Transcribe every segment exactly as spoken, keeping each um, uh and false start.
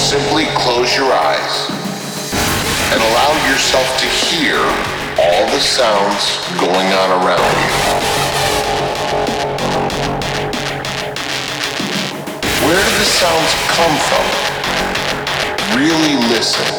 Simply close your eyes and allow yourself to hear all the sounds going on around you. Where do the sounds come from? Really listen.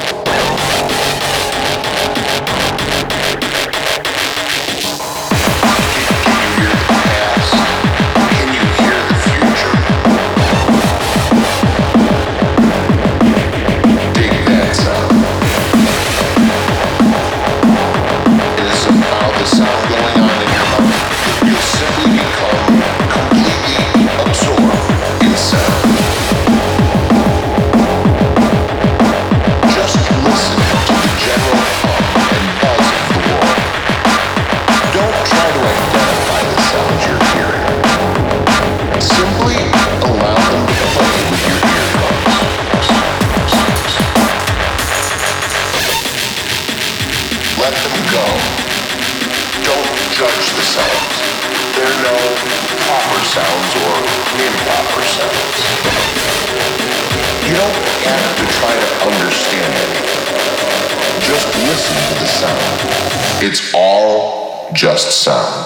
Let them go. Don't judge the sounds. There are no proper sounds or improper sounds. You don't have to try to understand it. Just listen to the sound. It's all just sound.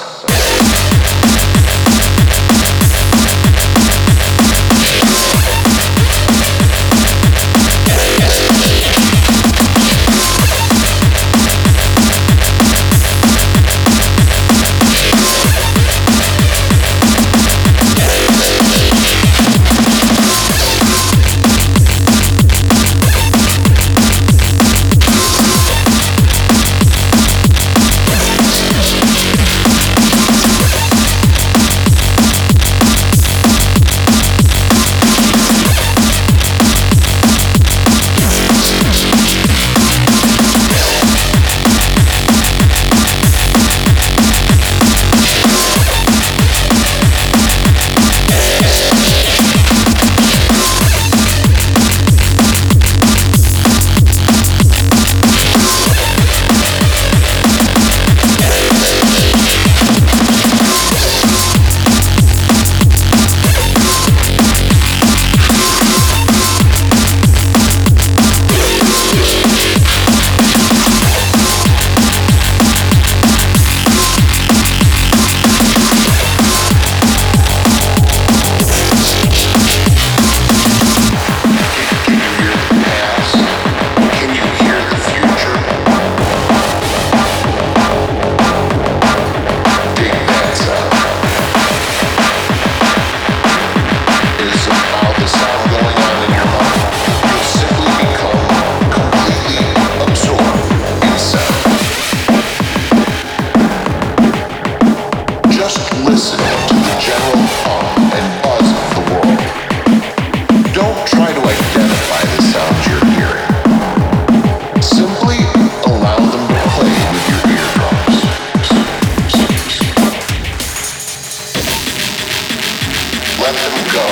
Let them go.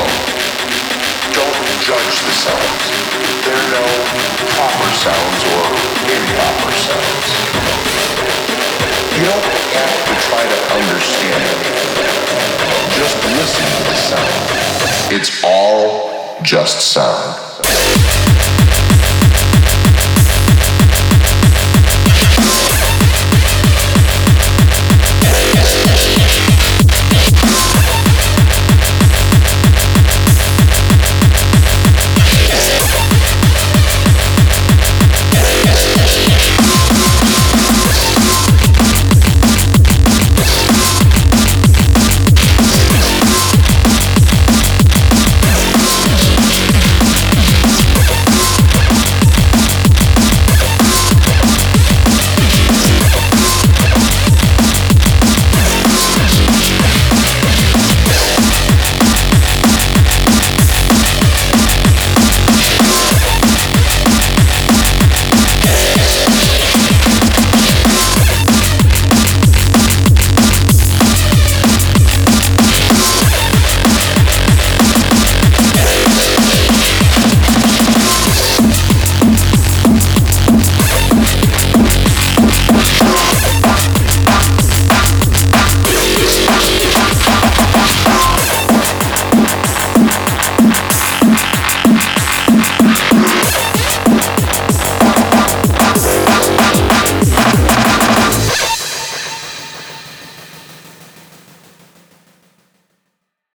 Don't judge the sounds. There are no proper sounds or improper sounds. You don't have to try to understand it. Just listen to the sound. It's all just sound.